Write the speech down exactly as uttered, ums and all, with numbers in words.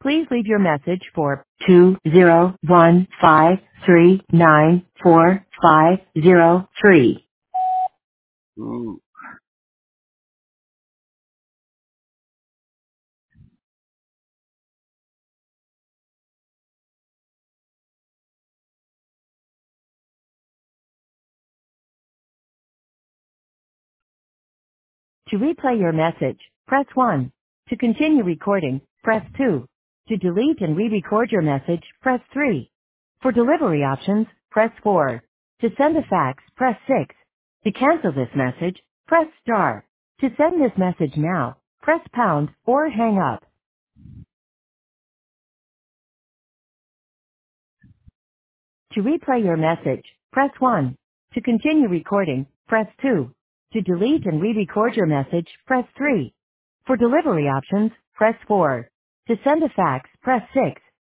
Please leave your message for two zero one five three nine four five zero three. Ooh. To replay your message, press one. To continue recording, press two. To delete and re-record your message, press three. For delivery options, press four. To send a fax, press six. To cancel this message, press star. To send this message now, press pound or hang up. To replay your message, press one. To continue recording, press two. To delete and re-record your message, press three. For delivery options, press four. To send a fax, press six.